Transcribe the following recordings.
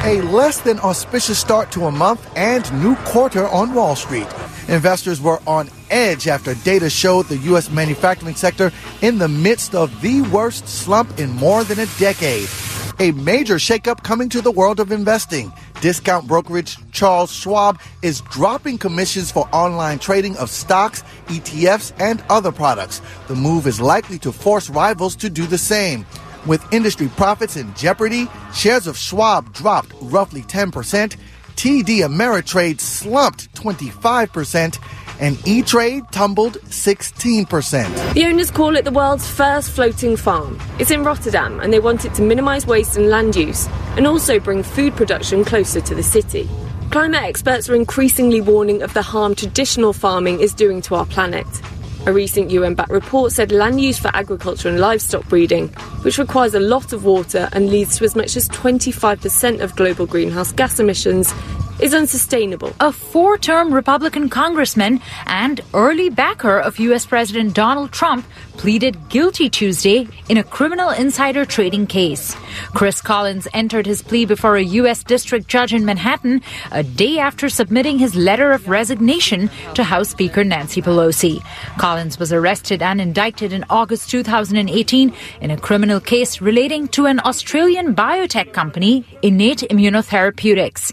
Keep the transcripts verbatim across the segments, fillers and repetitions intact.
a less than auspicious start to a month and new quarter on Wall Street. Investors were on edge after data showed the U S manufacturing sector in the midst of the worst slump in more than a decade. A major shakeup coming to the world of investing. Discount brokerage Charles Schwab is dropping commissions for online trading of stocks, E T Fs, and other products. The move is likely to force rivals to do the same. With industry profits in jeopardy, shares of Schwab dropped roughly ten percent, T D Ameritrade slumped twenty-five percent, and E-Trade tumbled sixteen percent. The owners call it the world's first floating farm. It's in Rotterdam, and they want it to minimise waste and land use, and also bring food production closer to the city. Climate experts are increasingly warning of the harm traditional farming is doing to our planet. A recent U N-backed report said land use for agriculture and livestock breeding, which requires a lot of water and leads to as much as twenty-five percent of global greenhouse gas emissions, is unsustainable. A four-term Republican congressman and early backer of U S President Donald Trump pleaded guilty Tuesday in a criminal insider trading case. Chris Collins entered his plea before a U S district judge in Manhattan a day after submitting his letter of resignation to House Speaker Nancy Pelosi. Collins was arrested and indicted in August two thousand eighteen in a criminal case relating to an Australian biotech company, Innate Immunotherapeutics.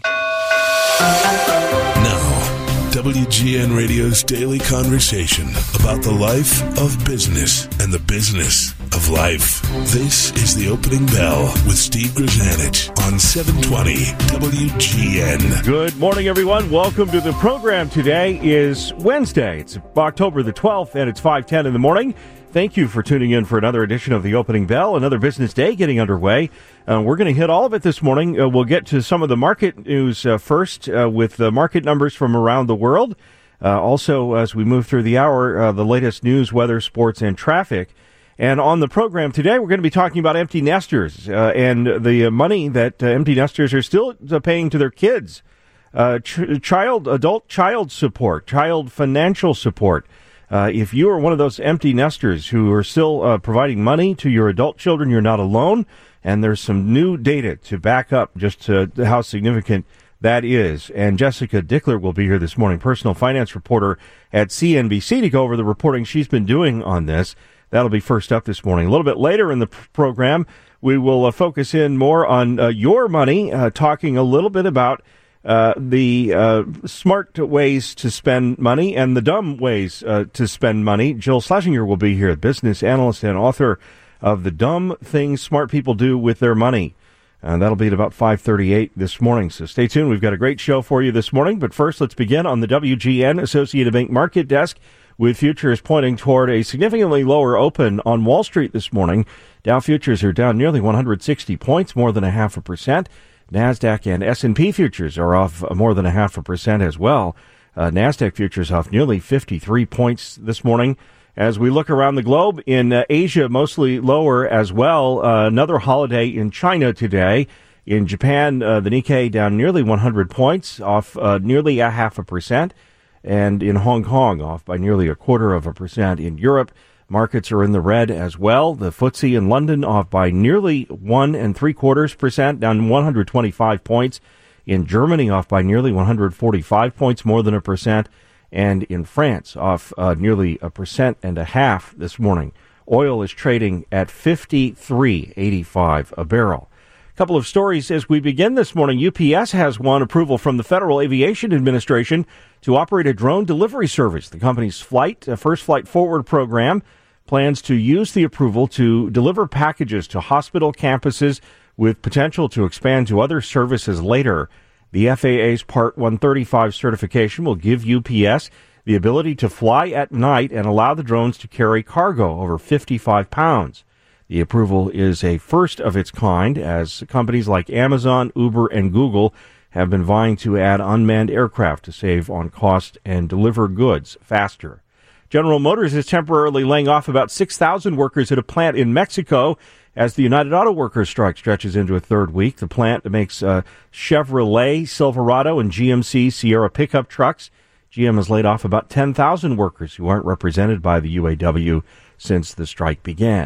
Now, W G N Radio's daily conversation about the life of business and the business of life. This is The Opening Bell with Steve Grzanich on seven twenty W G N. Good morning, everyone. Welcome to the program. Today is Wednesday. It's October the twelfth, and it's five ten in the morning. Thank you for tuning in for another edition of The Opening Bell, another business day getting underway. Uh, we're going to hit all of it this morning. Uh, we'll get to some of the market news uh, first uh, with the market numbers from around the world. Uh, also, as we move through the hour, uh, the latest news, weather, sports, and traffic. And on the program today, we're going to be talking about empty nesters uh, and the money that uh, empty nesters are still uh, paying to their kids. Uh, ch- child, adult child support, child financial support. Uh, if you are one of those empty nesters who are still uh, providing money to your adult children, you're not alone. And there's some new data to back up just uh, how significant that is. And Jessica Dickler will be here this morning, personal finance reporter at C N B C, to go over the reporting she's been doing on this. That'll be first up this morning. A little bit later in the program, we will uh, focus in more on uh, your money, uh, talking a little bit about Uh, the uh, smart ways to spend money and the dumb ways uh, to spend money. Jill Schlesinger will be here, business analyst and author of The Dumb Things Smart People Do with Their Money. And that'll be at about five thirty-eight this morning. So stay tuned. We've got a great show for you this morning. But first, let's begin on the W G N Associated Bank Market Desk, with futures pointing toward a significantly lower open on Wall Street this morning. Dow futures are down nearly one hundred sixty points, more than a half a percent. NASDAQ and S and P futures are off more than a half a percent as well. Uh, NASDAQ futures off nearly fifty-three points this morning. As we look around the globe, in uh, Asia, mostly lower as well. Uh, another holiday in China today. In Japan, uh, the Nikkei down nearly one hundred points, off uh, nearly a half a percent. And in Hong Kong, off by nearly a quarter of a percent. In Europe, markets are in the red as well. The F T S E in London off by nearly one and three quarters percent, down one hundred twenty-five points. In Germany, off by nearly one hundred forty-five points, more than a percent. And in France, off uh, nearly a percent and a half this morning. Oil is trading at fifty-three eighty-five a barrel. A couple of stories as we begin this morning. U P S has won approval from the Federal Aviation Administration to operate a drone delivery service. The company's flight, uh, First Flight Forward program, plans to use the approval to deliver packages to hospital campuses with potential to expand to other services later. The F A A's Part one thirty-five certification will give U P S the ability to fly at night and allow the drones to carry cargo over fifty-five pounds. The approval is a first of its kind, as companies like Amazon, Uber, and Google have been vying to add unmanned aircraft to save on cost and deliver goods faster. General Motors is temporarily laying off about six thousand workers at a plant in Mexico as the United Auto Workers strike stretches into a third week. The plant makes uh, Chevrolet Silverado and G M C Sierra pickup trucks. G M has laid off about ten thousand workers who aren't represented by the U A W since the strike began.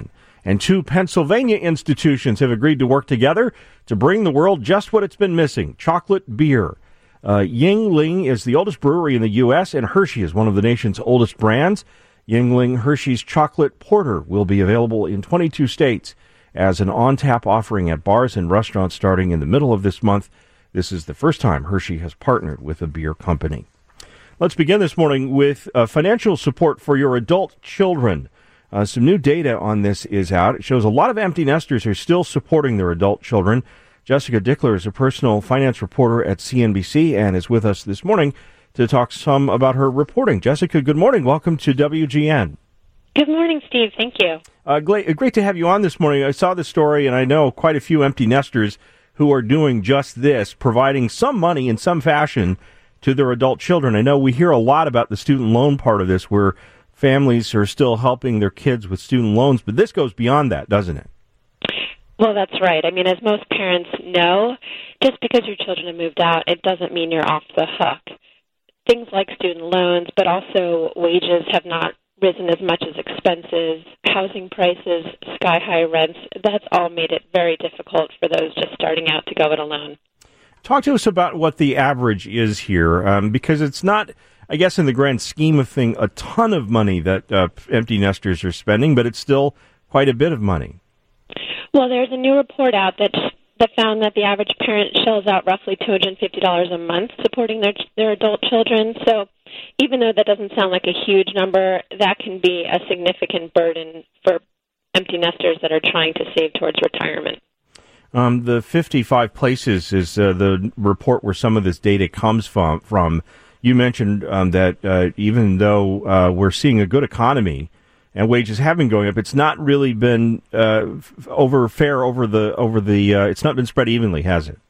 And two Pennsylvania institutions have agreed to work together to bring the world just what it's been missing, chocolate beer. Uh, Yuengling is the oldest brewery in the U S, and Hershey is one of the nation's oldest brands. Yuengling Hershey's Chocolate Porter will be available in twenty-two states as an on-tap offering at bars and restaurants starting in the middle of this month. This is the first time Hershey has partnered with a beer company. Let's begin this morning with uh, financial support for your adult children. Uh, some new data on this is out. It shows a lot of empty nesters are still supporting their adult children. Jessica Dickler is a personal finance reporter at C N B C and is with us this morning to talk some about her reporting. Jessica, good morning. Welcome to W G N. Good morning, Steve. Thank you. Uh, great, great to have you on this morning. I saw the story, and I know quite a few empty nesters who are doing just this, providing some money in some fashion to their adult children. I know we hear a lot about the student loan part of this, where families are still helping their kids with student loans, but this goes beyond that, doesn't it? Well, that's right. I mean, as most parents know, just because your children have moved out, it doesn't mean you're off the hook. Things like student loans, but also wages have not risen as much as expenses, housing prices, sky-high rents. That's all made it very difficult for those just starting out to go it alone. Talk to us about what the average is here, um, because it's not, I guess, in the grand scheme of things, a ton of money that uh, empty nesters are spending, but it's still quite a bit of money. Well, there's a new report out that that found that the average parent shells out roughly two hundred fifty dollars a month supporting their their adult children. So even though that doesn't sound like a huge number, that can be a significant burden for empty nesters that are trying to save towards retirement. Um, the fifty-five places is uh, the report where some of this data comes from. from. You mentioned um, that uh, even though uh, we're seeing a good economy and wages have been going up, it's not really been uh, over fair over the over the. Uh, it's not been spread evenly, has it?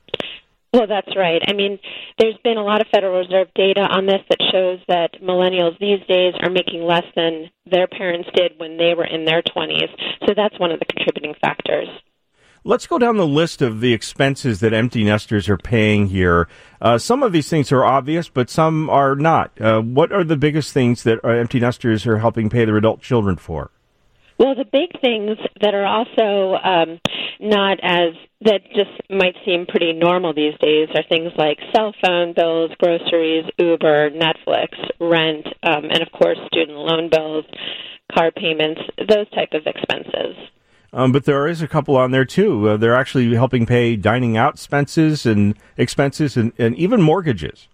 Well, that's right. I mean, there's been a lot of Federal Reserve data on this that shows that millennials these days are making less than their parents did when they were in their twenties. So that's one of the contributing factors. Let's go down the list of the expenses that empty nesters are paying here. Uh, some of these things are obvious, but some are not. Uh, what are the biggest things that uh, empty nesters are helping pay their adult children for? Well, the big things that are also um, not as, that just might seem pretty normal these days are things like cell phone bills, groceries, Uber, Netflix, rent, um, and of course student loan bills, car payments, those type of expenses. Um, but there is a couple on there, too. Uh, they're actually helping pay dining out expenses and expenses and, and even mortgages.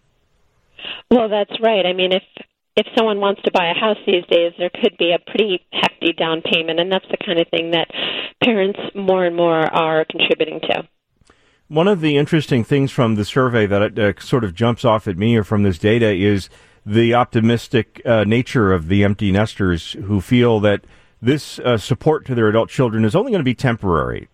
Well, that's right. I mean, if if someone wants to buy a house these days, there could be a pretty hefty down payment, and that's the kind of thing that parents more and more are contributing to. One of the interesting things from the survey that uh, sort of jumps off at me or from this data is the optimistic uh, nature of the empty nesters who feel that this uh, support to their adult children is only going to be temporary.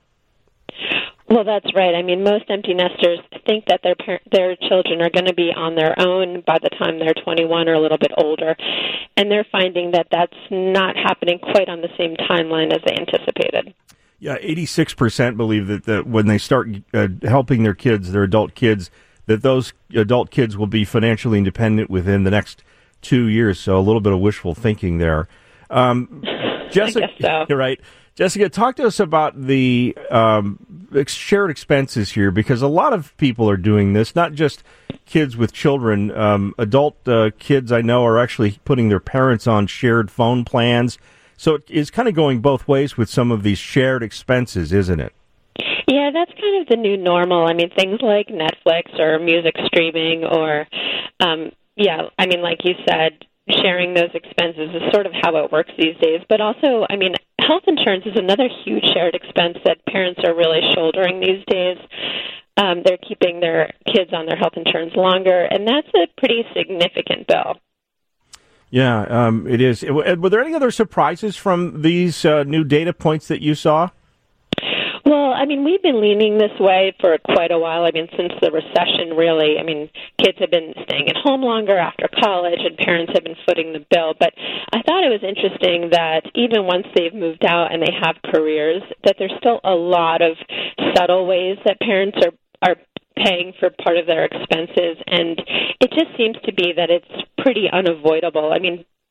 Well, that's right. I mean, most empty nesters think that their par- their children are going to be on their own by the time they're twenty-one or a little bit older, and they're finding that that's not happening quite on the same timeline as they anticipated. Yeah, eighty-six percent believe that, that when they start uh, helping their kids, their adult kids, that those adult kids will be financially independent within the next two years. So a little bit of wishful thinking there. Um, Jessica, I guess so. You're right. Jessica, talk to us about the um, shared expenses here, because a lot of people are doing this, not just kids with children. Um, adult uh, kids, I know, are actually putting their parents on shared phone plans. So it's kind of going both ways with some of these shared expenses, isn't it? Yeah, that's kind of the new normal. I mean, things like Netflix or music streaming or, um, yeah, I mean, like you said, sharing those expenses is sort of how it works these days. But also, I mean, health insurance is another huge shared expense that parents are really shouldering these days. Um, they're keeping their kids on their health insurance longer, and that's a pretty significant bill. Yeah, um, it is. Were there any other surprises from these uh, new data points that you saw? Well, I mean, we've been leaning this way for quite a while. I mean, since the recession, really. I mean, kids have been staying at home longer after college, and parents have been footing the bill. But I thought it was interesting that even once they've moved out and they have careers, that there's still a lot of subtle ways that parents are, are paying for part of their expenses. And it just seems to be that it's pretty unavoidable. I mean,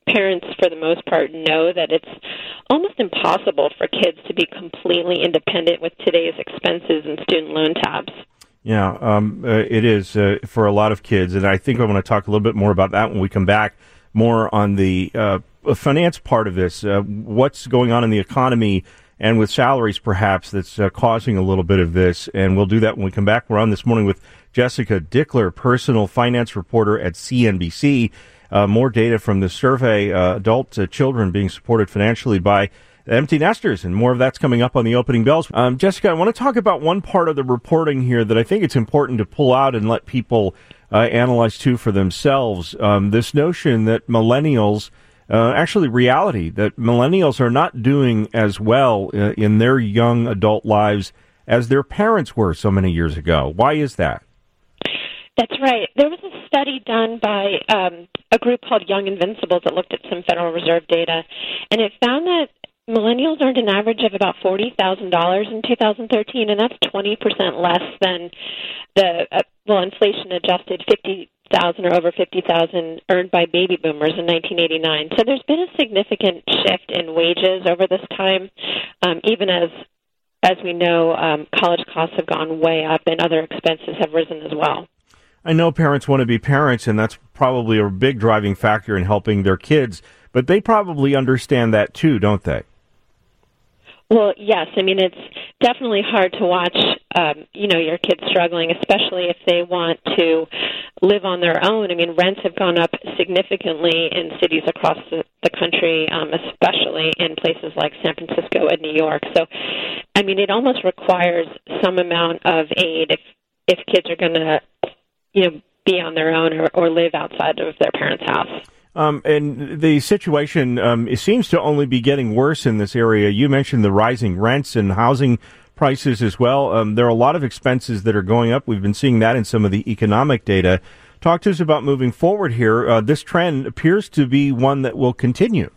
parents, for the most part, know that it's almost impossible for kids to be completely independent with today's expenses and student loan tabs. Yeah, um, uh, it is uh, for a lot of kids, and I think I'm going to talk a little bit more about that when we come back, more on the uh, finance part of this, uh, what's going on in the economy and with salaries perhaps that's uh, causing a little bit of this, and we'll do that when we come back. We're on this morning with Jessica Dickler, personal finance reporter at C N B C. Uh, more data from the survey, uh, adult uh, children being supported financially by empty nesters, and more of that's coming up on the opening bells. Um, Jessica, I want to talk about one part of the reporting here that I think it's important to pull out and let people uh, analyze too for themselves. Um, this notion that millennials, uh, actually reality, that millennials are not doing as well uh, in their young adult lives as their parents were so many years ago. Why is that? That's right. There was a study done by um, a group called Young Invincibles that looked at some Federal Reserve data, and it found that millennials earned an average of about forty thousand dollars in two thousand thirteen, and that's twenty percent less than the, uh, well, inflation-adjusted fifty thousand dollars or over fifty thousand dollars earned by baby boomers in nineteen eighty-nine. So there's been a significant shift in wages over this time, um, even as, as we know, um, college costs have gone way up and other expenses have risen as well. I know parents want to be parents, and that's probably a big driving factor in helping their kids, but they probably understand that too, don't they? Well, yes. I mean, it's definitely hard to watch, um, you know, your kids struggling, especially if they want to live on their own. I mean, rents have gone up significantly in cities across the, the country, um, especially in places like San Francisco and New York. So, I mean, it almost requires some amount of aid if, if kids are going to, you know, be on their own or, or live outside of their parents' house. Um, and the situation um, it seems to only be getting worse in this area. You mentioned the rising rents and housing prices as well. Um, there are a lot of expenses that are going up. We've been seeing that in some of the economic data. Talk to us about moving forward here. Uh, this trend appears to be one that will continue.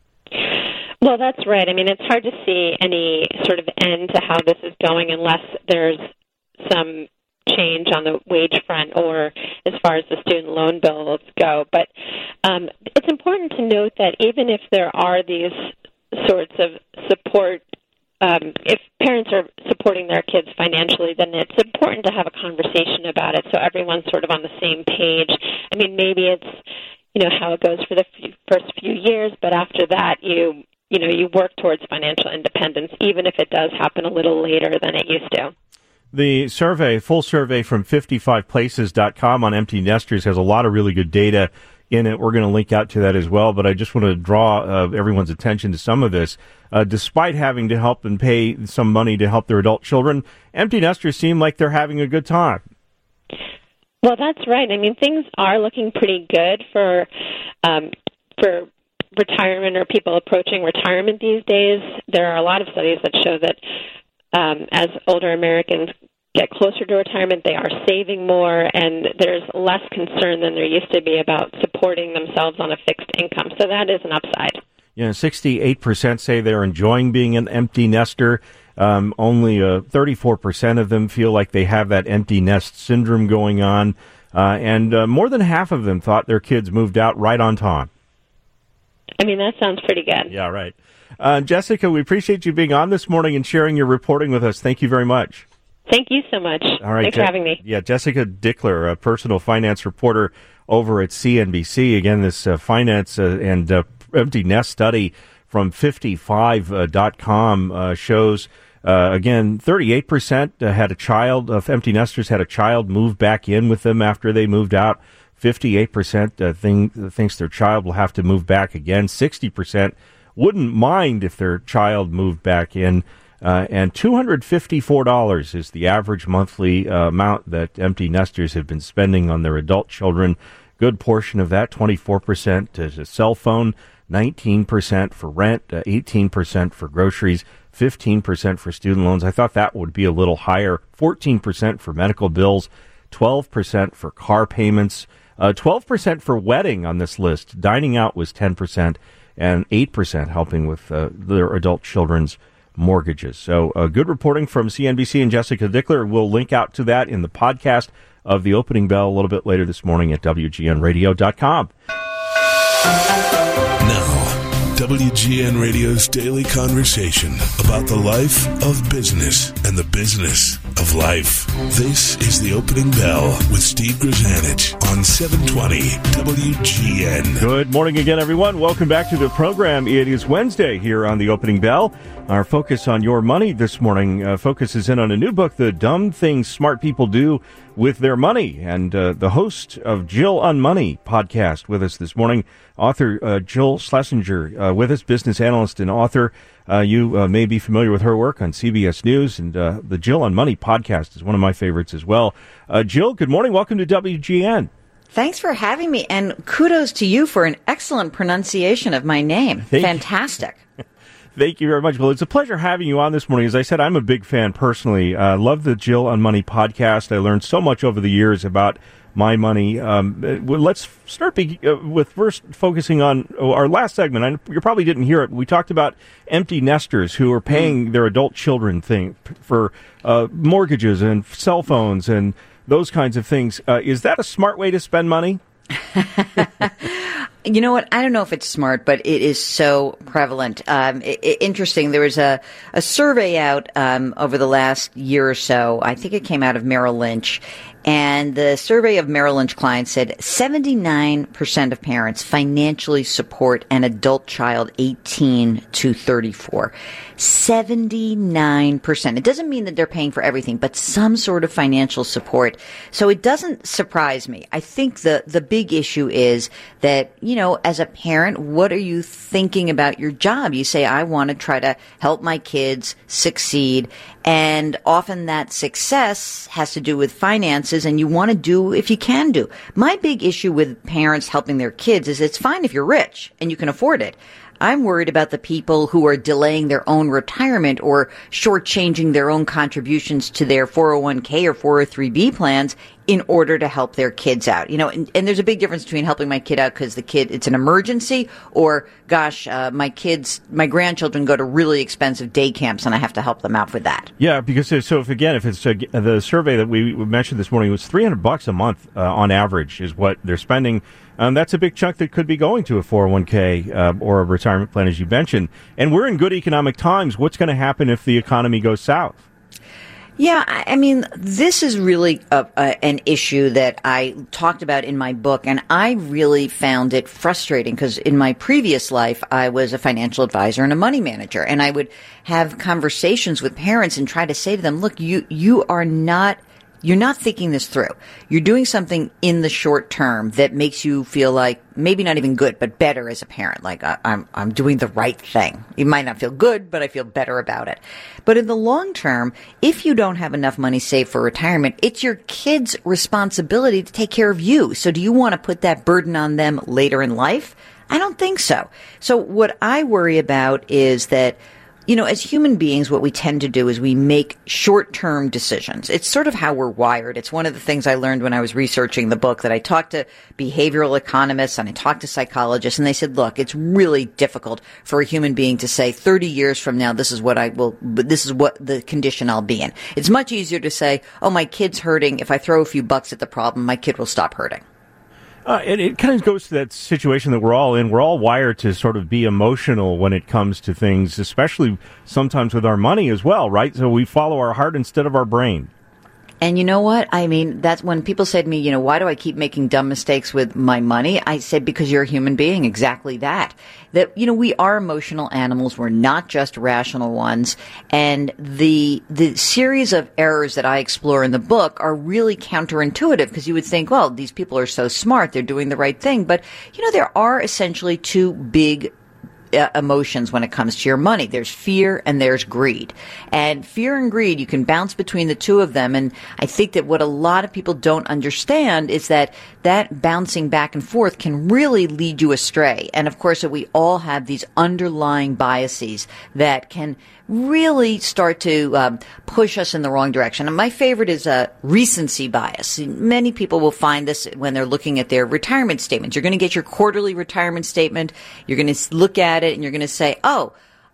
Well, that's right. I mean, it's hard to see any sort of end to how this is going unless there's some change on the wage front or as far as the student loan bills go. But um, it's important to note that even if there are these sorts of support, um, if parents are supporting their kids financially, then it's important to have a conversation about it so everyone's sort of on the same page. I mean, maybe it's, you know, how it goes for the few, first few years, but after that you, you know, you work towards financial independence, even if it does happen a little later than it used to. The survey, full survey from fifty-five places dot com on empty nesters has a lot of really good data in it. We're going to link out to that as well, but I just want to draw uh, everyone's attention to some of this. Uh, despite having to help and pay some money to help their adult children, empty nesters seem like they're having a good time. Well, that's right. I mean, things are looking pretty good for um, for retirement or people approaching retirement these days. There are a lot of studies that show that Um, as older Americans get closer to retirement, they are saving more, and there's less concern than there used to be about supporting themselves on a fixed income. So that is an upside. Yeah, sixty-eight percent say they're enjoying being an empty nester. Um, only uh, thirty-four percent of them feel like they have that empty nest syndrome going on, uh, and uh, more than half of them thought their kids moved out right on time. I mean, that sounds pretty good. Yeah, right. Uh, Jessica, we appreciate you being on this morning and sharing your reporting with us. Thank you very much. Thank you so much. All right, Thanks Je- for having me. Yeah, Jessica Dickler, a personal finance reporter over at C N B C. Again, this uh, finance uh, and uh, empty nest study from fifty-five dot com uh, shows, uh, again, thirty-eight percent had a child, of empty nesters had a child move back in with them after they moved out. fifty-eight percent uh, think, thinks their child will have to move back again. sixty percent wouldn't mind if their child moved back in, uh, and two hundred fifty-four dollars is the average monthly uh, amount that empty nesters have been spending on their adult children. Good portion of that, twenty-four percent is a cell phone, nineteen percent for rent, uh, eighteen percent for groceries, fifteen percent for student loans. I thought that would be a little higher, fourteen percent for medical bills, twelve percent for car payments, uh, twelve percent for wedding on this list. Dining out was ten percent. And eight percent helping with uh, their adult children's mortgages. So uh, good reporting from C N B C and Jessica Dickler. We'll link out to that in the podcast of the opening bell a little bit later this morning at W G N radio dot com. W G N Radio's daily conversation about the life of business and the business of life. This is The Opening Bell with Steve Grzanich on seven twenty W G N. Good morning again, everyone. Welcome back to the program. It is Wednesday here on The Opening Bell. Our focus on your money this morning uh, focuses in on a new book, The Dumb Things Smart People Do with Their Money. And uh, the host of Jill on Money podcast with us this morning, author uh, Jill Schlesinger, uh, with us, business analyst and author. Uh, you uh, may be familiar with her work on C B S News, and uh, the Jill on Money podcast is one of my favorites as well. Uh, Jill, good morning. Welcome to W G N. Thanks for having me, and kudos to you for an excellent pronunciation of my name. Thank Fantastic. You. Thank you very much. Well, it's a pleasure having you on this morning. As I said, I'm a big fan personally. I uh, love the Jill on Money podcast. I learned so much over the years about my money. Um, well, let's start be- uh, with first focusing on our last segment. I, you probably didn't hear it. We talked about empty nesters who are paying their adult children thing for uh, mortgages and cell phones and those kinds of things. Uh, is that a smart way to spend money? You know what? I don't know if it's smart, but it is so prevalent. Um, it, it, interesting. There was a, a survey out um, over the last year or so. I think it came out of Merrill Lynch. And the survey of Merrill Lynch clients said seventy-nine percent of parents financially support an adult child eighteen to thirty-four. seventy-nine percent. It doesn't mean that they're paying for everything, but some sort of financial support. So it doesn't surprise me. I think the, the big issue is that, you know, as a parent, what are you thinking about your job? You say, I want to try to help my kids succeed. And often that success has to do with finances, and you want to do if you can do. My big issue with parents helping their kids is it's fine if you're rich and you can afford it. I'm worried about the people who are delaying their own retirement or shortchanging their own contributions to their four oh one k or four oh three b plans in order to help their kids out. You know, and, and there's a big difference between helping my kid out because the kid, it's an emergency, or, gosh, uh, my kids, my grandchildren go to really expensive day camps and I have to help them out with that. Yeah, because so if again, if it's uh, the survey that we mentioned this morning was three hundred bucks a month uh, on average is what they're spending. Um, that's a big chunk that could be going to a four oh one k uh, or a retirement plan, as you mentioned. And we're in good economic times. What's going to happen if the economy goes south? Yeah, I mean, this is really a, a, an issue that I talked about in my book, and I really found it frustrating because in my previous life, I was a financial advisor and a money manager, and I would have conversations with parents and try to say to them, look, you, you are not You're not thinking this through. You're doing something in the short term that makes you feel like maybe not even good, but better as a parent. Like I, I'm, I'm doing the right thing. You might not feel good, but I feel better about it. But in the long term, if you don't have enough money saved for retirement, it's your kids' responsibility to take care of you. So do you want to put that burden on them later in life? I don't think so. So what I worry about is that, you know, as human beings, what we tend to do is we make short-term decisions. It's sort of how we're wired. It's one of the things I learned when I was researching the book, that I talked to behavioral economists and I talked to psychologists, and they said, look, it's really difficult for a human being to say thirty years from now, this is what I will, this is what the condition I'll be in. It's much easier to say, oh, my kid's hurting. If I throw a few bucks at the problem, my kid will stop hurting. Uh, and it kind of goes to that situation that we're all in. We're all wired to sort of be emotional when it comes to things, especially sometimes with our money as well, right? So we follow our heart instead of our brain. And you know what? I mean, that's when people say to me, you know, why do I keep making dumb mistakes with my money? I said, because you're a human being. Exactly that. That, you know, we are emotional animals. We're not just rational ones. And the, the series of errors that I explore in the book are really counterintuitive, because you would think, well, these people are so smart. They're doing the right thing. But, you know, there are essentially two big Uh, emotions when it comes to your money. There's fear and there's greed. And fear and greed, you can bounce between the two of them. And I think that what a lot of people don't understand is that that bouncing back and forth can really lead you astray. And of course, that we all have these underlying biases that can really start to um, push us in the wrong direction. And my favorite is a recency bias. Many people will find this when they're looking at their retirement statements. You're going to get your quarterly retirement statement. You're going to look at it and you're going to say, oh,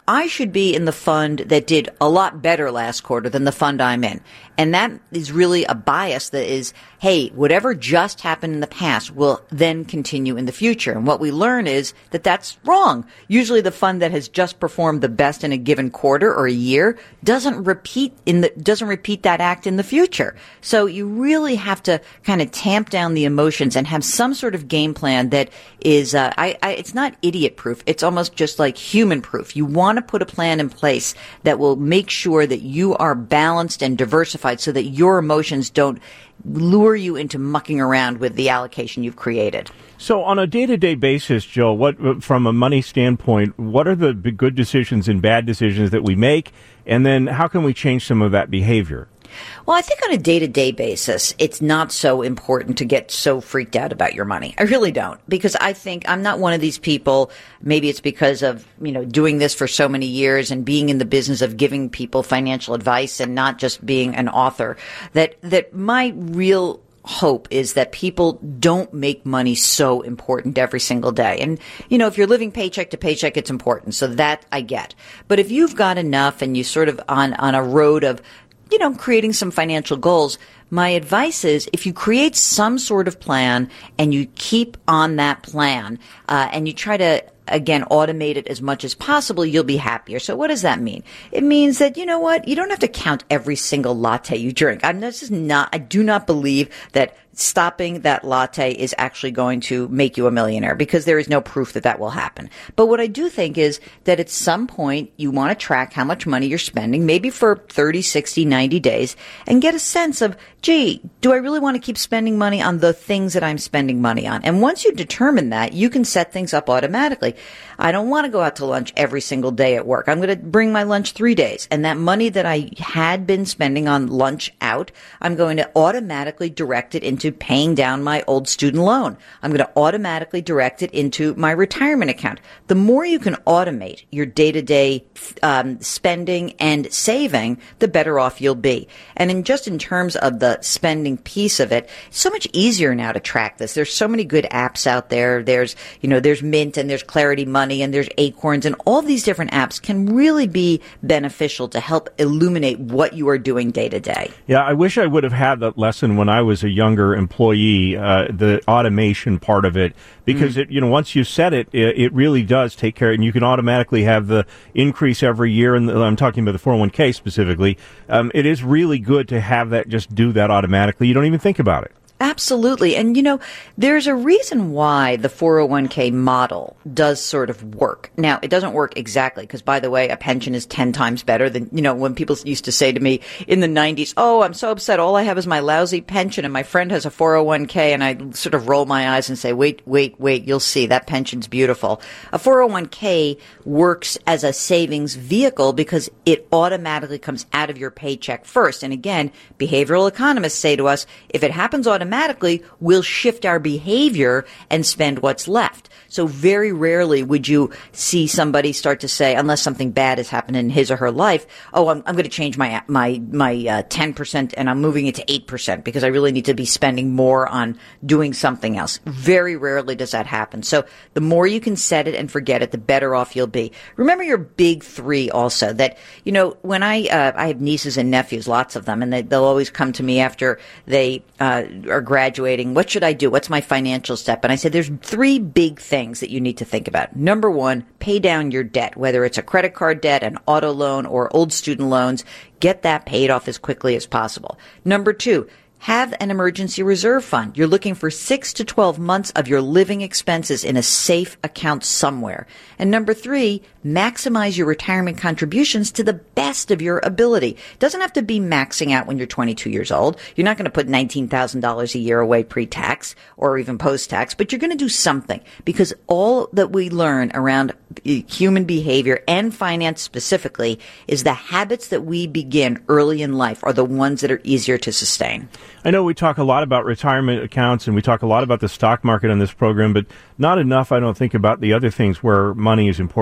I should be in the fund that did a lot better last quarter than the fund I'm in. And that is really a bias that is, hey, whatever just happened in the past will then continue in the future. And what we learn is that that's wrong. Usually the fund that has just performed the best in a given quarter or a year doesn't repeat in the, doesn't repeat that act in the future. So you really have to kind of tamp down the emotions and have some sort of game plan that is, uh, I, I, it's not idiot proof. It's almost just like human proof. You want to put a plan in place that will make sure that you are balanced and diversified so that your emotions don't lure you into mucking around with the allocation you've created. So on a day-to-day basis, Joe, what, from a money standpoint, what are the good decisions and bad decisions that we make? And then how can we change some of that behavior? Well, I think on a day-to-day basis, it's not so important to get so freaked out about your money. I really don't, because I think I'm not one of these people. Maybe it's because of, you know, doing this for so many years and being in the business of giving people financial advice and not just being an author, that, that my real hope is that people don't make money so important every single day. And, you know, if you're living paycheck to paycheck, it's important. So that I get. But if you've got enough and you sort of on, on a road of, you know, creating some financial goals, my advice is if you create some sort of plan and you keep on that plan, uh, and you try to, again, automate it as much as possible, you'll be happier. So what does that mean? It means that, you know what, you don't have to count every single latte you drink. I'm this is not, I do not believe that stopping that latte is actually going to make you a millionaire, because there is no proof that that will happen. But what I do think is that at some point you want to track how much money you're spending, maybe for thirty, sixty, ninety days, and get a sense of, gee, do I really want to keep spending money on the things that I'm spending money on? And once you determine that, you can set things up automatically. I don't want to go out to lunch every single day at work. I'm going to bring my lunch three days. And that money that I had been spending on lunch out, I'm going to automatically direct it into paying down my old student loan. I'm going to automatically direct it into my retirement account. The more you can automate your day-to-day um, spending and saving, the better off you'll be. And in just in terms of the spending piece of it, it's so much easier now to track this. There's so many good apps out there. There's, you know, there's Mint and there's Clarity Money and there's Acorns, and all of these different apps can really be beneficial to help illuminate what you are doing day to day. Yeah, I wish I would have had that lesson when I was a younger employee, uh, the automation part of it, because mm. it, you know, once you set it, it, it really does take care, and you can automatically have the increase every year. And I'm talking about the four oh one k specifically. Um, it is really good to have that, just do that automatically. You don't even think about it. Absolutely. And, you know, there's a reason why the four oh one k model does sort of work. Now, it doesn't work exactly because, by the way, a pension is ten times better than, you know, when people used to say to me in the nineties, oh, I'm so upset. All I have is my lousy pension and my friend has a four oh one k. And I sort of roll my eyes and say, wait, wait, wait, you'll see. That pension's beautiful. A four oh one k works as a savings vehicle because it automatically comes out of your paycheck first. And again, behavioral economists say to us, if it happens automatically, automatically we'll shift our behavior and spend what's left. So very rarely would you see somebody start to say, unless something bad has happened in his or her life, oh, I'm, I'm going to change my my my uh, ten percent and I'm moving it to eight percent because I really need to be spending more on doing something else. Very rarely does that happen. So the more you can set it and forget it, the better off you'll be. Remember your big three also, that, you know, when I uh, I have nieces and nephews, lots of them, and they, they'll always come to me after they uh, are graduating. What should I do? What's my financial step? And I said, there's three big things that you need to think about. Number one, pay down your debt, whether it's a credit card debt, an auto loan, or old student loans. Get that paid off as quickly as possible. Number two, have an emergency reserve fund. You're looking for six to twelve months of your living expenses in a safe account somewhere. And number three, maximize your retirement contributions to the best of your ability. It doesn't have to be maxing out when you're twenty-two years old. You're not going to put nineteen thousand dollars a year away pre-tax or even post-tax, but you're going to do something, because all that we learn around human behavior and finance specifically is the habits that we begin early in life are the ones that are easier to sustain. I know we talk a lot about retirement accounts and we talk a lot about the stock market on this program, but not enough, I don't think, about the other things where money is important. Insurance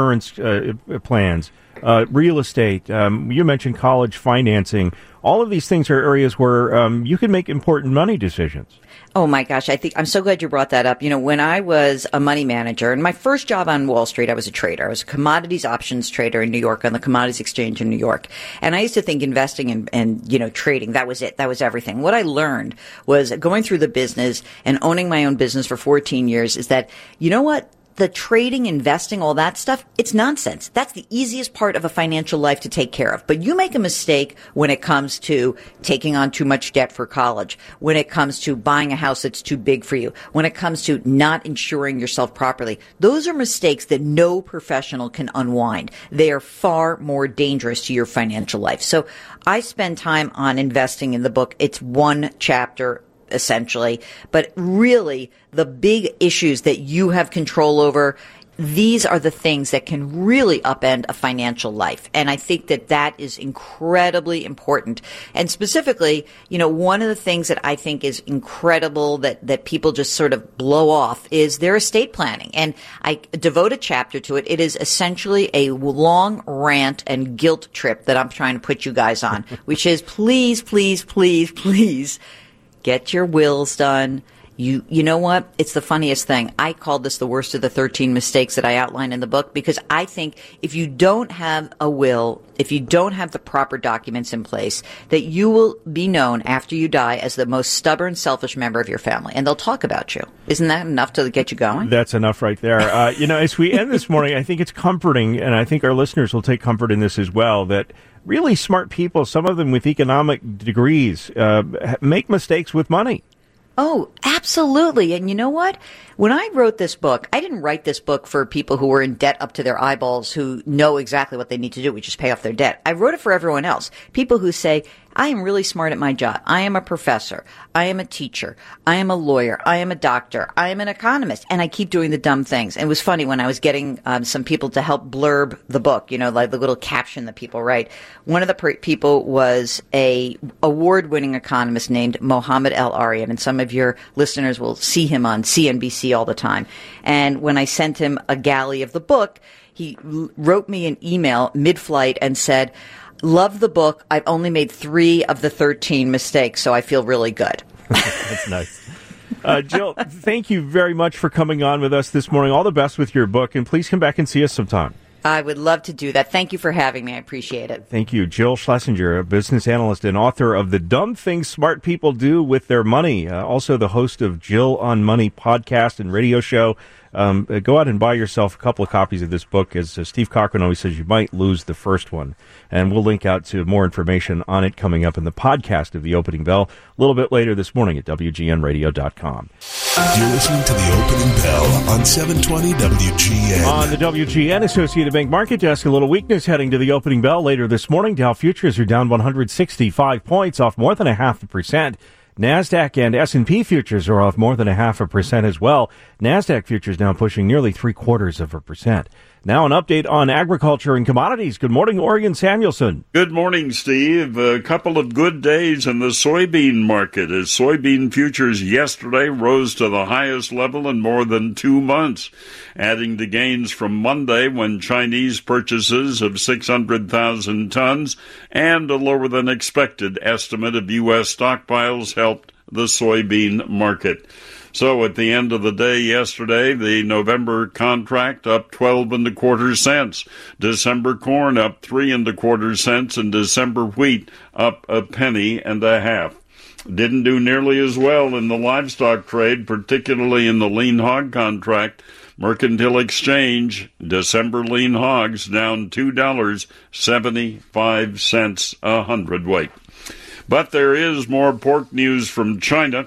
insurance uh, plans, uh, real estate. Um, you mentioned college financing. All of these things are areas where um, you can make important money decisions. Oh my gosh, I think I'm so glad you brought that up. You know, when I was a money manager, and my first job on Wall Street, I was a trader. I was a commodities options trader in New York on the Commodities Exchange in New York. And I used to think investing and, and, you know, trading, that was it. That was everything. What I learned was going through the business and owning my own business for fourteen years is that, you know what? The trading, investing, all that stuff, it's nonsense. That's the easiest part of a financial life to take care of. But you make a mistake when it comes to taking on too much debt for college, when it comes to buying a house that's too big for you, when it comes to not insuring yourself properly. Those are mistakes that no professional can unwind. They are far more dangerous to your financial life. So I spend time on investing in the book. It's one chapter essentially, but really the big issues that you have control over, these are the things that can really upend a financial life. And I think that that is incredibly important. And specifically, you know, one of the things that I think is incredible that, that people just sort of blow off is their estate planning. And I devote a chapter to it. It is essentially a long rant and guilt trip that I'm trying to put you guys on, which is please, please, please, please, get your wills done. You you know what? It's the funniest thing. I called this the worst of the thirteen mistakes that I outline in the book because I think if you don't have a will, if you don't have the proper documents in place, that you will be known after you die as the most stubborn, selfish member of your family. And they'll talk about you. Isn't that enough to get you going? That's enough right there. Uh, you know, as we end this morning, I think it's comforting, and I think our listeners will take comfort in this as well, that really smart people, some of them with economic degrees, uh, make mistakes with money. Oh, absolutely. And you know what? When I wrote this book, I didn't write this book for people who were in debt up to their eyeballs, who know exactly what they need to do, which is pay off their debt. I wrote it for everyone else. People who say, I am really smart at my job. I am a professor. I am a teacher. I am a lawyer. I am a doctor. I am an economist. And I keep doing the dumb things. And it was funny when I was getting um, some people to help blurb the book, you know, like the little caption that people write. One of the per- people was a award-winning economist named Mohammed El-Arian. And some of your listeners will see him on C N B C all the time. And when I sent him a galley of the book, he l- wrote me an email mid-flight and said, love the book. I've only made three of the thirteen mistakes, so I feel really good. That's nice. Uh, Jill, thank you very much for coming on with us this morning. All the best with your book, and please come back and see us sometime. I would love to do that. Thank you for having me. I appreciate it. Thank you. Jill Schlesinger, a business analyst and author of The Dumb Things Smart People Do with Their Money, uh, also the host of Jill on Money podcast and radio show. Um, go out and buy yourself a couple of copies of this book. As uh, Steve Cochran always says, you might lose the first one. And we'll link out to more information on it coming up in the podcast of The Opening Bell a little bit later this morning at W G N radio dot com. You're listening to The Opening Bell on seven twenty W G N. On the W G N Associated Bank Market Desk, a little weakness heading to the opening bell later this morning. Dow futures are down one hundred sixty-five points, off more than a half a percent. NASDAQ and S and P futures are off more than a half a percent as well. NASDAQ futures now pushing nearly three quarters of a percent. Now an update on agriculture and commodities. Good morning, Orion Samuelson. Good morning, Steve. A couple of good days in the soybean market as soybean futures yesterday rose to the highest level in more than two months, adding to gains from Monday when Chinese purchases of six hundred thousand tons and a lower than expected estimate of U S stockpiles helped the soybean market. So at the end of the day yesterday, the November contract up twelve and a quarter cents. December corn up three and a quarter cents, and December wheat up a penny and a half. Didn't do nearly as well in the livestock trade, particularly in the lean hog contract. Mercantile Exchange, December lean hogs down two dollars and seventy-five cents a hundredweight. But there is more pork news from China.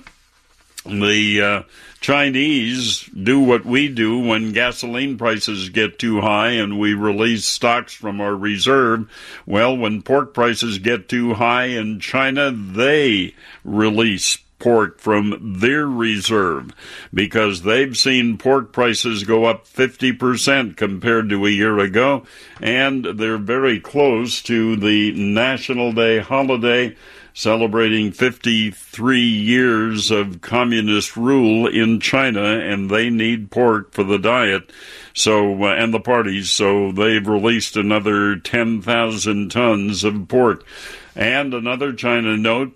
The uh, Chinese do what we do when gasoline prices get too high and we release stocks from our reserve. Well, when pork prices get too high in China, they release pork from their reserve because they've seen pork prices go up fifty percent compared to a year ago, and they're very close to the National Day holiday celebrating fifty-three years of communist rule in China, and they need pork for the diet. So, uh, and the parties, so they've released another ten thousand tons of pork. And another China note,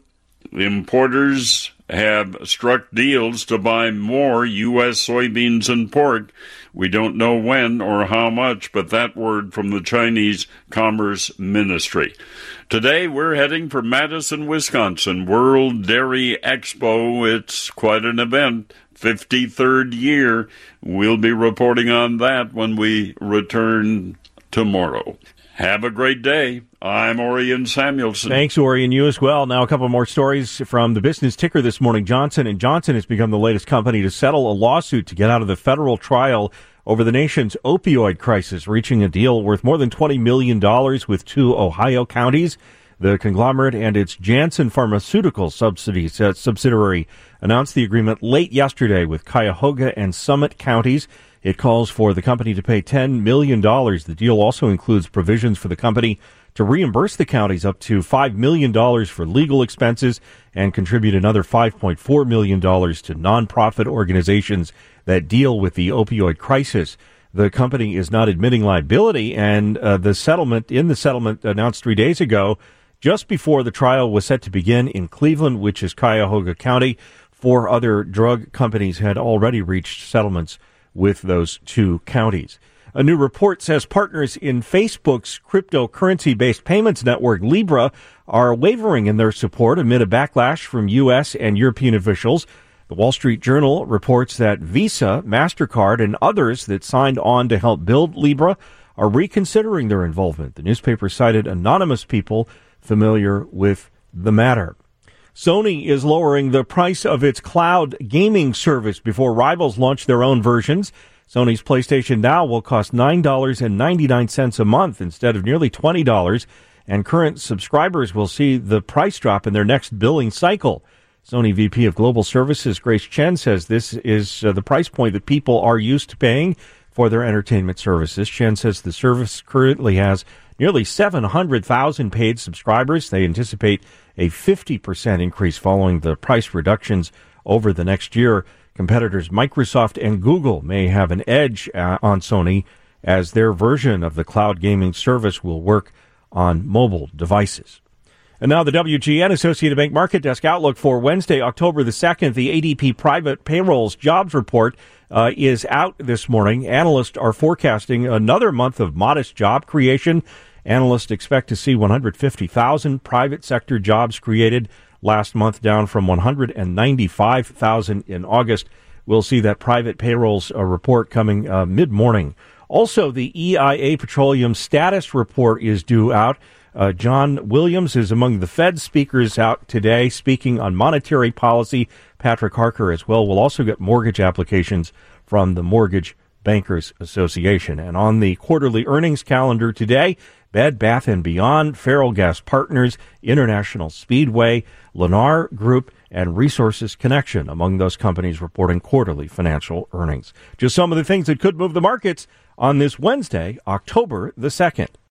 importers have struck deals to buy more U S soybeans and pork. We don't know when or how much, but that word from the Chinese Commerce Ministry. Today, we're heading for Madison, Wisconsin, World Dairy Expo. It's quite an event, fifty-third year. We'll be reporting on that when we return tomorrow. Have a great day. I'm Orion Samuelson. Thanks, Orion. You as well. Now, a couple more stories from the business ticker this morning. Johnson and Johnson has become the latest company to settle a lawsuit to get out of the federal trial over the nation's opioid crisis, reaching a deal worth more than twenty million dollars with two Ohio counties. The conglomerate and its Janssen Pharmaceutical subsidies, uh, subsidiary announced the agreement late yesterday with Cuyahoga and Summit counties. It calls for the company to pay ten million dollars. The deal also includes provisions for the company to reimburse the counties up to five million dollars for legal expenses and contribute another five point four million dollars to nonprofit organizations that deal with the opioid crisis. The company is not admitting liability, and uh, the settlement in the settlement announced three days ago, just before the trial was set to begin in Cleveland, which is Cuyahoga County. Four other drug companies had already reached settlements with those two counties. A new report says partners in Facebook's cryptocurrency-based payments network Libra are wavering in their support amid a backlash from U S and European officials. The Wall Street Journal reports that Visa, MasterCard, and others that signed on to help build Libra are reconsidering their involvement. The newspaper cited anonymous people familiar with the matter. Sony is lowering the price of its cloud gaming service before rivals launch their own versions. Sony's PlayStation Now will cost nine dollars and ninety-nine cents a month instead of nearly twenty dollars, and current subscribers will see the price drop in their next billing cycle. Sony V P of Global Services Grace Chen says this is uh, the price point that people are used to paying for their entertainment services. Chen says the service currently has nearly seven hundred thousand paid subscribers. They anticipate a fifty percent increase following the price reductions over the next year. Competitors Microsoft and Google may have an edge uh, on Sony as their version of the cloud gaming service will work on mobile devices. And now the W G N Associated Bank Market Desk outlook for Wednesday, October the second. The A D P Private Payrolls Jobs Report uh, is out this morning. Analysts are forecasting another month of modest job creation. Analysts expect to see one hundred fifty thousand private sector jobs created last month, down from one hundred ninety-five thousand in August. We'll see that private payrolls uh, report coming uh, mid-morning. Also, the E I A Petroleum Status Report is due out. Uh, John Williams is among the Fed speakers out today, speaking on monetary policy. Patrick Harker as well. We'll also get mortgage applications from the Mortgage Bankers Association. And on the quarterly earnings calendar today, Bed Bath and Beyond, Ferrellgas Partners, International Speedway, Lennar Group, and Resources Connection among those companies reporting quarterly financial earnings. Just some of the things that could move the markets on this Wednesday, October the second.